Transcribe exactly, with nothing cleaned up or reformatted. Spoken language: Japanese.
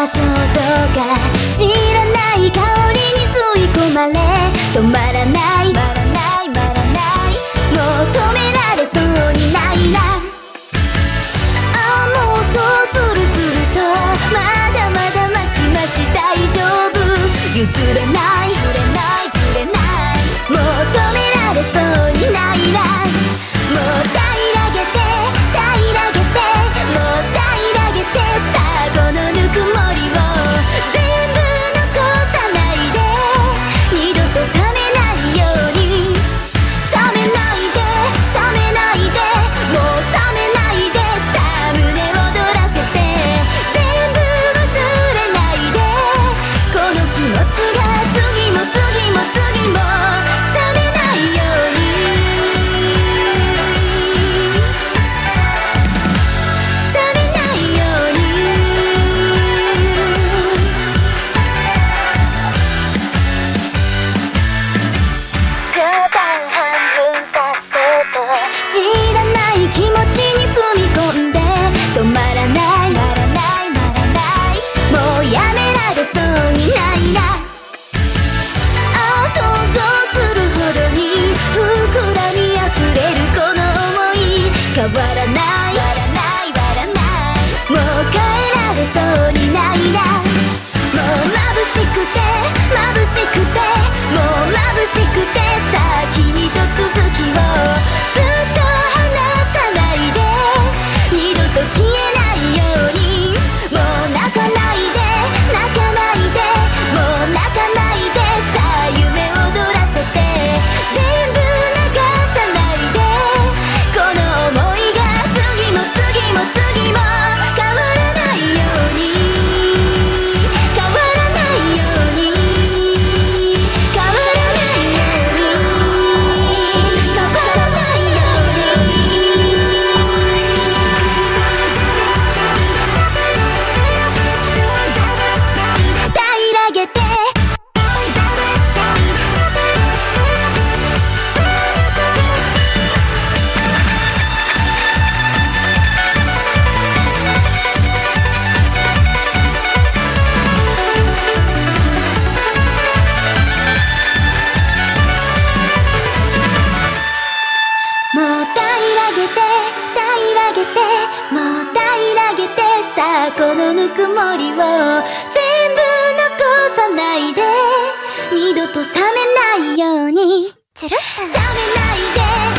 場所とか知らない香りに吸い込まれ止まらない止まらない止まらないもう止められそうにないなああもうそうずるずるとまだまだマシマシ大丈夫譲れないずれないずれないもう止められそうにないなもう平らげて平らげてもう平らげてさあこのぬくもりを全部残さないで二度と冷めないように冷めないで冷めないでもう冷めないでさあ胸躍らせて全部忘れないでこの気持ちが次も次も次も冷めないように冷めないように冗談半分さそうと知らない気持ちに踏み込んで止まらない止まらない止まらないもうやめられそうにないなああ想像するほどに膨らみあふれるこの想い変わらない変わらない変わらないもう変えられそうにないなもう眩しくて眩しくてもう眩しくてさあ君と続きをずっと離さないで二度と消えないようにもう泣かないで泣かないでもう泣かないでさあ夢踊らせて全部流さないでこの想いが次も次も次も変わらないように変わらないように変わらないように変わらないように平らげてもう平らげて平らげてもう平らげてさあこのぬくもりを全部残さないで二度と冷めないように冷めないで